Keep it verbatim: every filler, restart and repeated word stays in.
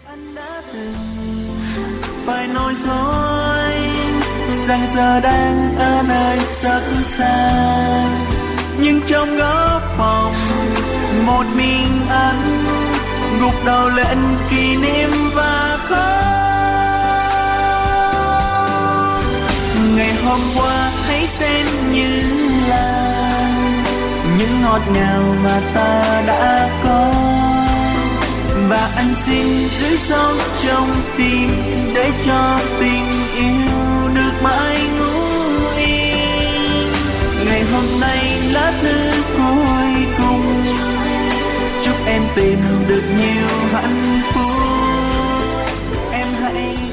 Anh đã từng phải nói dối rằng giờ đang ở nơi rất xa, nhưng trong góc phòng một mình anh gục đầu lên kỷ niệm và khóc. Ngày hôm qua hãy xem như là những ngọt ngào mà ta đã có, và anh xin giữ sâu trong tim để cho tình yêu được mãi ngủ yên. Ngày hôm nay lá thư cuối cùng, chúc em tìm được nhiều hạnh phúc. Em hãy